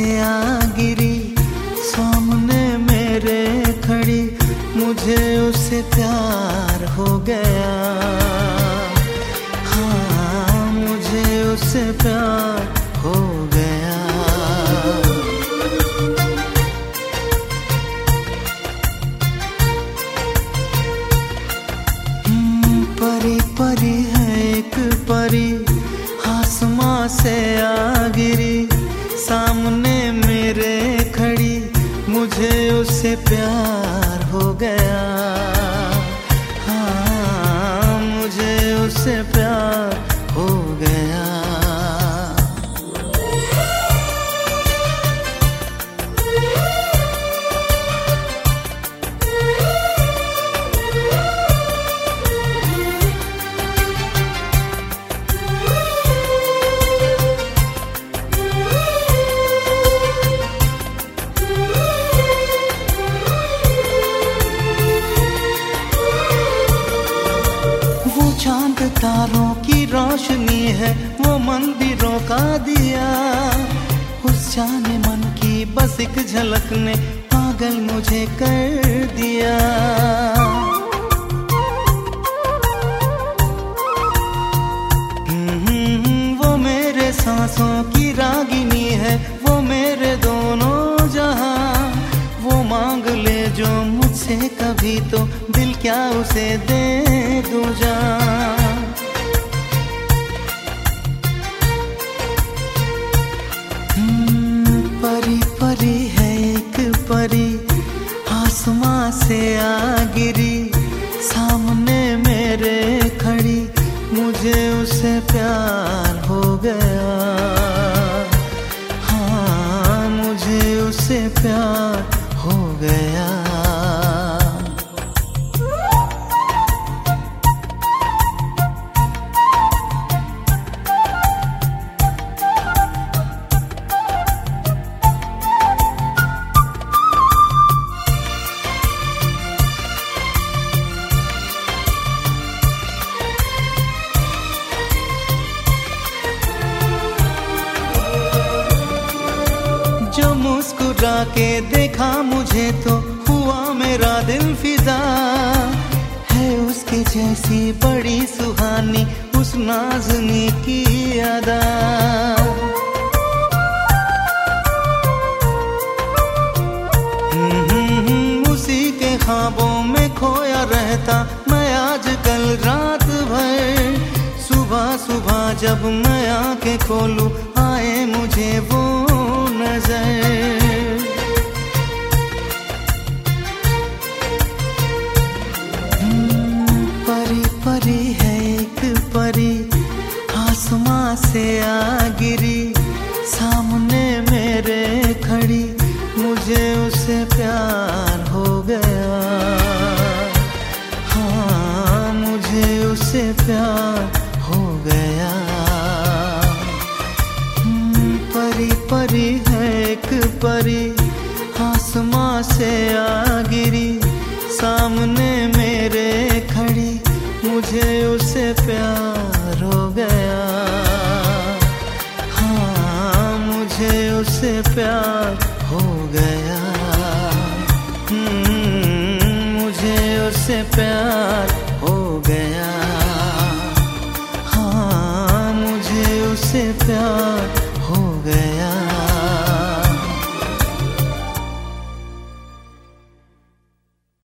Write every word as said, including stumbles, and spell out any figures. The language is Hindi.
आ गिरी सामने मेरे खड़ी, मुझे उससे प्यार हो गया। हाँ, मुझे उससे प्यार हो गया। परी परी है एक परी, आसमां से आ गिरी सामने मेरे खड़ी, मुझे उससे प्यार हो गया। हाँ, मुझे उससे प्यार हो गया। चांद तारों की रोशनी है, वो मंदिरों का दिया। उस जाने मन की बस एक झलक ने पागल मुझे कर दिया। वो मेरे सांसों की रागिनी है, वो मेरे दोनों जहां। वो मांग ले जो मुझसे कभी, तो दिल क्या उसे दे दूं जान। परी परी है एक परी, आसमां से आ गिरी सामने मेरे खड़ी, मुझे उससे प्यार हो गया। हाँ, मुझे उससे प्यार हो गया। जो मुस्कुरा के देखा मुझे, तो हुआ मेरा दिल फिदा। है उसके जैसी बड़ी सुहानी उस नाज़नी की अदा। उसी के ख्वाबों में खोया रहता मैं आजकल रात भर। सुबह सुबह जब मैं आंखें खोलूं, आए मुझे वो नजर। परी परी है एक परी, आसमां से आ गिरी सामने मेरे खड़ी, मुझे उससे प्यार हो गया। हाँ, मुझे उससे प्यार हो गया। परी परी है एक परी, आसमां से आ गिरी सामने मेरे खड़ी, मुझे उससे प्यार हो गया। हाँ, मुझे उससे प्यार हो गया। मुझे उससे प्यार हो गया। हाँ, मुझे उससे प्यार